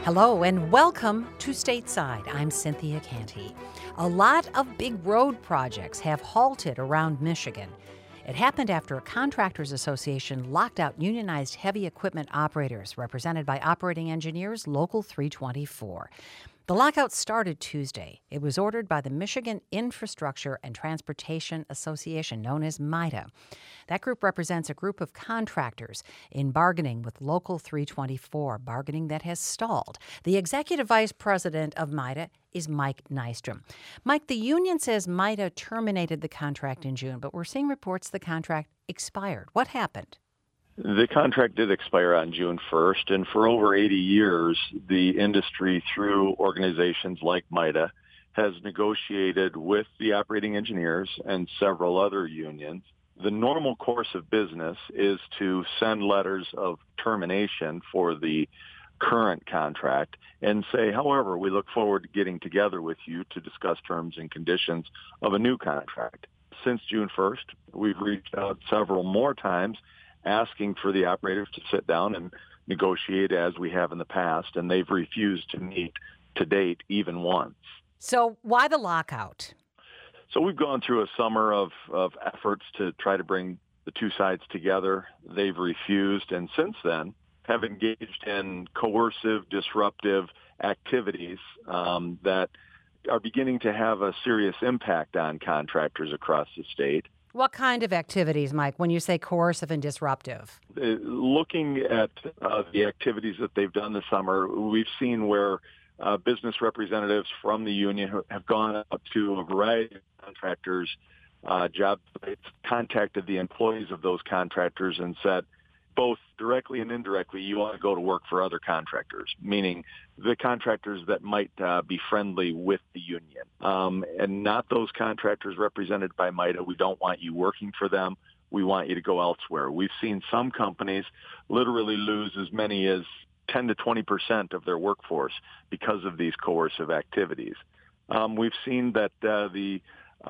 Hello and welcome to Stateside. I'm Cynthia Canty. A lot of big road projects have halted around Michigan. It happened after a contractors association locked out unionized heavy equipment operators represented by Operating Engineers Local 324. The lockout started Tuesday. It was ordered by the Michigan Infrastructure and Transportation Association, known as MITA. That group represents a group of contractors in bargaining with Local 324, bargaining that has stalled. The executive vice president of MITA is Mike Nystrom. Mike, the union says MITA terminated the contract in June, but we're seeing reports the contract expired. What happened? The contract did expire on June 1st, and for over 80 years, the industry, through organizations like MITA, has negotiated with the operating engineers and several other unions. The normal course of business is to send letters of termination for the current contract and say, however, we look forward to getting together with you to discuss terms and conditions of a new contract. Since June 1st, we've reached out several more times asking for the operators to sit down and negotiate as we have in the past, and they've refused to meet to date even once. So why the lockout? So we've gone through a summer of efforts to try to bring the two sides together. They've refused, and since then have engaged in coercive, disruptive activities that are beginning to have a serious impact on contractors across the state. What kind of activities, Mike, when you say coercive and disruptive? Looking at the activities that they've done this summer, we've seen where business representatives from the union have gone out to a variety of contractors' job sites, contacted the employees of those contractors and said, both directly and indirectly, you want to go to work for other contractors, meaning the contractors that might be friendly with the union, and not those contractors represented by MITA. We don't want you working for them. We want you to go elsewhere. We've seen some companies literally lose as many as 10 to 20% of their workforce because of these coercive activities. We've seen that the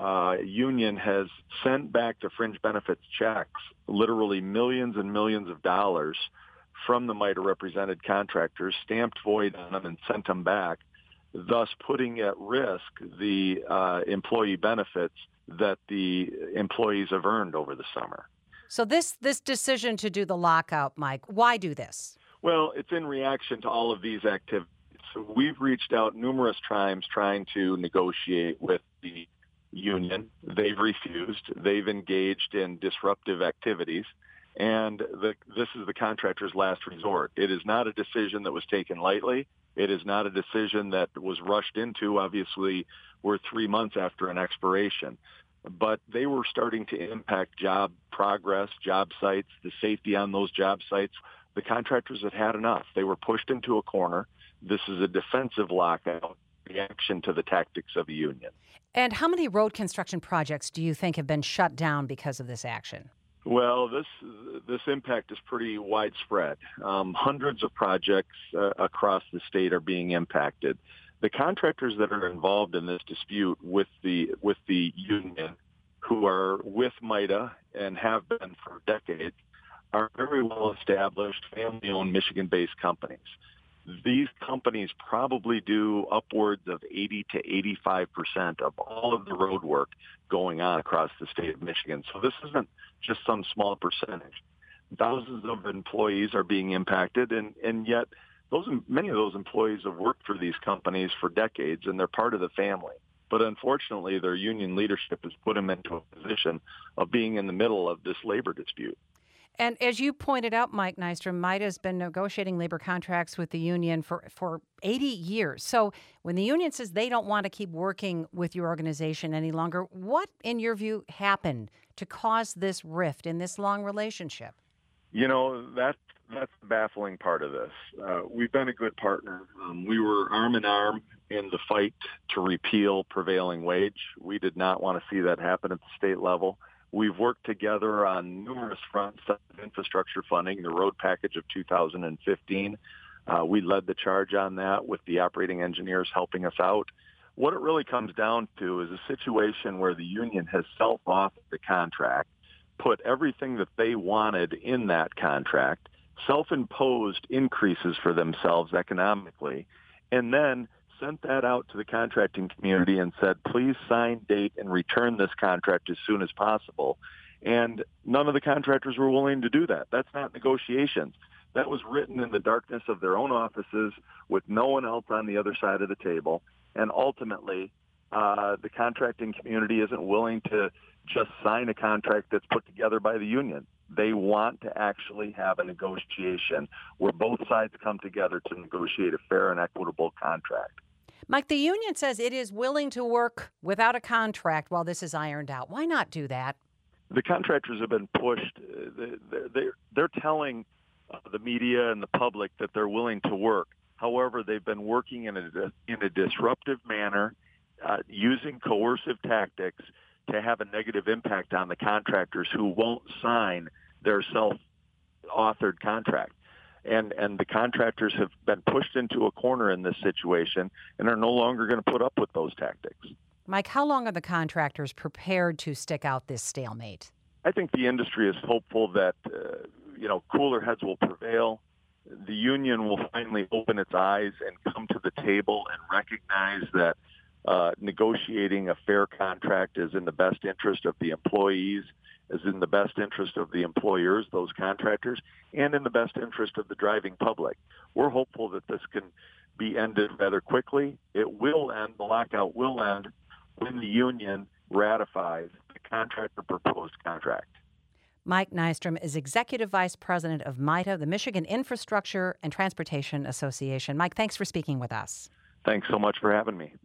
union has sent back the fringe benefits checks, literally millions and millions of dollars from the MITA represented contractors, stamped void on them and sent them back, thus putting at risk the employee benefits that the employees have earned over the summer. So this decision to do the lockout, Mike, why do this? Well, it's in reaction to all of these activities. So we've reached out numerous times trying to negotiate with the union. They've refused. They've engaged in disruptive activities, and this is the contractor's last resort. It is not a decision that was taken lightly. It is not a decision that was rushed into. Obviously, we're 3 months after an expiration, but they were starting to impact job progress, job sites, the safety on those job sites. The contractors had enough. They were pushed into a corner. This is a defensive lockout reaction to the tactics of the union. And how many road construction projects do you think have been shut down because of this action? Well, this impact is pretty widespread. Hundreds of projects across the state are being impacted. The contractors that are involved in this dispute with the union, who are with MITA and have been for decades, are very well established, family-owned Michigan-based companies. These companies probably do upwards of 80 to 85% of all of the road work going on across the state of Michigan. So this isn't just some small percentage. Thousands of employees are being impacted, and yet many of those employees have worked for these companies for decades, and they're part of the family. But unfortunately, their union leadership has put them into a position of being in the middle of this labor dispute. And as you pointed out, Mike Nystrom, MITA has been negotiating labor contracts with the union for 80 years. So when the union says they don't want to keep working with your organization any longer, what, in your view, happened to cause this rift in this long relationship? You know, that's the baffling part of this. We've been a good partner. We were arm in arm in the fight to repeal prevailing wage. We did not want to see that happen at the state level. We've worked together on numerous fronts of infrastructure funding, the road package of 2015. We led the charge on that with the operating engineers helping us out. What it really comes down to is a situation where the union has self-authored the contract, put everything that they wanted in that contract, self-imposed increases for themselves economically, and then sent that out to the contracting community and said, please sign, date, and return this contract as soon as possible. And none of the contractors were willing to do that. That's not negotiations. That was written in the darkness of their own offices with no one else on the other side of the table. And ultimately, the contracting community isn't willing to just sign a contract that's put together by the union. They want to actually have a negotiation where both sides come together to negotiate a fair and equitable contract. Mike, the union says it is willing to work without a contract while this is ironed out. Why not do that? The contractors have been pushed. They're telling the media and the public that they're willing to work. However, they've been working in a disruptive manner, using coercive tactics to have a negative impact on the contractors who won't sign their self-authored contract. And the contractors have been pushed into a corner in this situation and are no longer going to put up with those tactics. Mike, how long are the contractors prepared to stick out this stalemate? I think the industry is hopeful that, cooler heads will prevail. The union will finally open its eyes and come to the table and recognize that negotiating a fair contract is in the best interest of the employees, is in the best interest of the employers, those contractors, and in the best interest of the driving public. We're hopeful that this can be ended rather quickly. It will end, the lockout will end when the union ratifies the contractor proposed contract. Mike Nystrom is Executive Vice President of MITA, the Michigan Infrastructure and Transportation Association. Mike, thanks for speaking with us. Thanks so much for having me.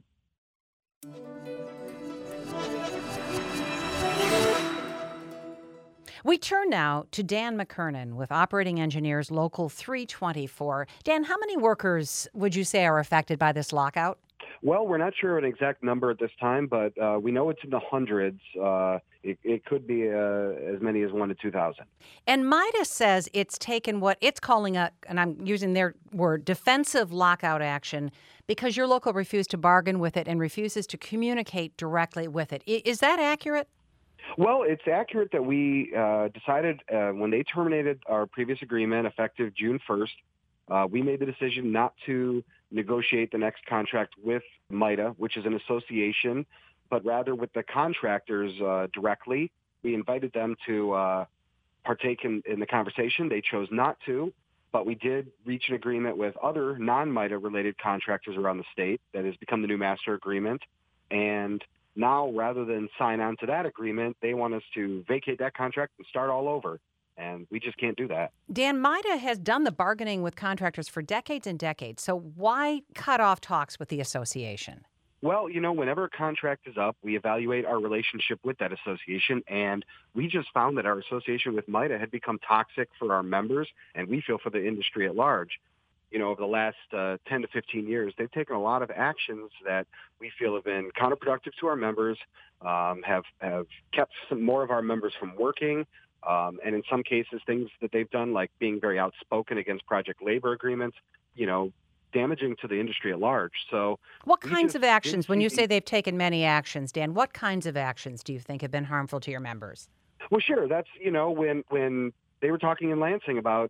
We turn now to Dan McKernan with Operating Engineers Local 324. Dan, how many workers would you say are affected by this lockout? Well, we're not sure of an exact number at this time, but we know it's in the hundreds. It could be as many as 1,000 to 2,000. And MITA says it's taken what it's calling and I'm using their word, defensive lockout action because your local refused to bargain with it and refuses to communicate directly with it. Is that accurate? Well, it's accurate that we decided when they terminated our previous agreement effective June 1st, we made the decision not to negotiate the next contract with MITA, which is an association, but rather with the contractors directly. We invited them to partake in the conversation. They chose not to, but we did reach an agreement with other non-MITA related contractors around the state that has become the new master agreement. And now, rather than sign on to that agreement, they want us to vacate that contract and start all over. And we just can't do that. Dan, MITA has done the bargaining with contractors for decades and decades. So why cut off talks with the association? Well, whenever a contract is up, we evaluate our relationship with that association. And we just found that our association with MITA had become toxic for our members, and we feel for the industry at large. Over the last 10 to 15 years, they've taken a lot of actions that we feel have been counterproductive to our members, have kept some more of our members from working, and in some cases, things that they've done, like being very outspoken against project labor agreements, damaging to the industry at large. So, what kinds of actions, when you say they've taken many actions, Dan, what kinds of actions do you think have been harmful to your members? Well, sure. That's, when they were talking in Lansing about,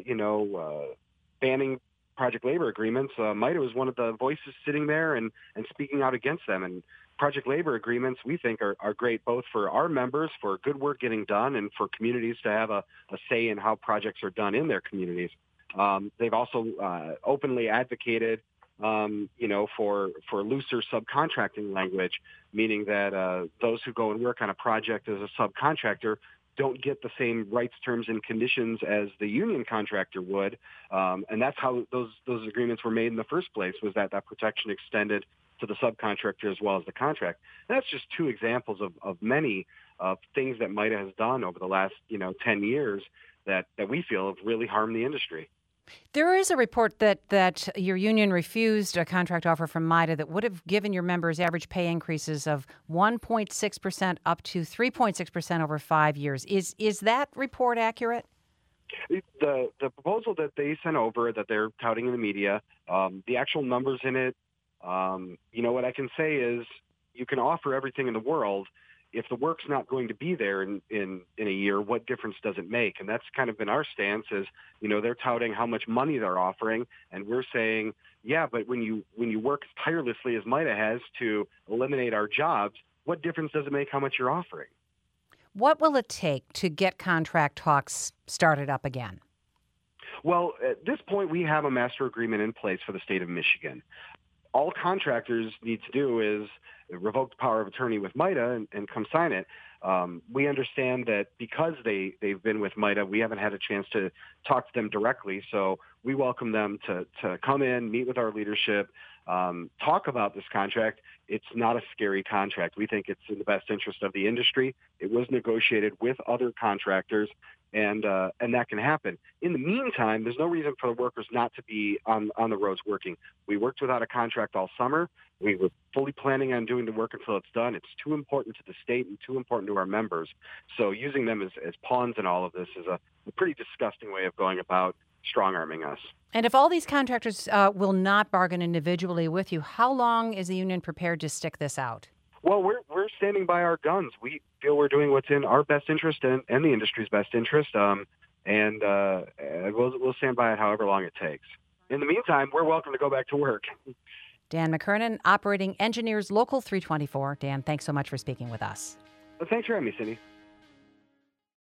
banning project labor agreements, MITA was one of the voices sitting there and speaking out against them. And project labor agreements, we think, are great both for our members, for good work getting done, and for communities to have a say in how projects are done in their communities. They've also openly advocated, for looser subcontracting language, meaning that those who go and work on a project as a subcontractor don't get the same rights, terms, and conditions as the union contractor would. And that's how those agreements were made in the first place, was that protection extended to the subcontractor as well as the contract. And that's just two examples of many things that MITA has done over the last 10 years that we feel have really harmed the industry. There is a report that your union refused a contract offer from MITA that would have given your members average pay increases of 1.6% up to 3.6% over 5 years. Is that report accurate? The proposal that they sent over, that they're touting in the media, the actual numbers in it, what I can say is you can offer everything in the world. if the work's not going to be there in a year, what difference does it make? And that's kind of been our stance is, they're touting how much money they're offering. And we're saying, yeah, but when you work tirelessly as MITA has to eliminate our jobs, what difference does it make how much you're offering? What will it take to get contract talks started up again? Well, at this point, we have a master agreement in place for the state of Michigan. All contractors need to do is revoke the power of attorney with MITA and come sign it. We understand that because they've been with MITA, we haven't had a chance to talk to them directly. So we welcome them to come in, meet with our leadership, talk about this contract. It's not a scary contract. We think it's in the best interest of the industry. It was negotiated with other contractors, and that can happen. In the meantime, there's no reason for the workers not to be on the roads working. We worked without a contract all summer. We were fully planning on doing the work until it's done. It's too important to the state and too important to our members. So using them as pawns in all of this is a pretty disgusting way of going about strong-arming us. And if all these contractors will not bargain individually with you, how long is the union prepared to stick this out? Well, we're standing by our guns. We feel we're doing what's in our best interest and the industry's best interest, and we'll stand by it however long it takes. In the meantime, we're welcome to go back to work. Dan McKernan, Operating Engineers Local 324. Dan, thanks so much for speaking with us. Well, thanks for having me, Cindy.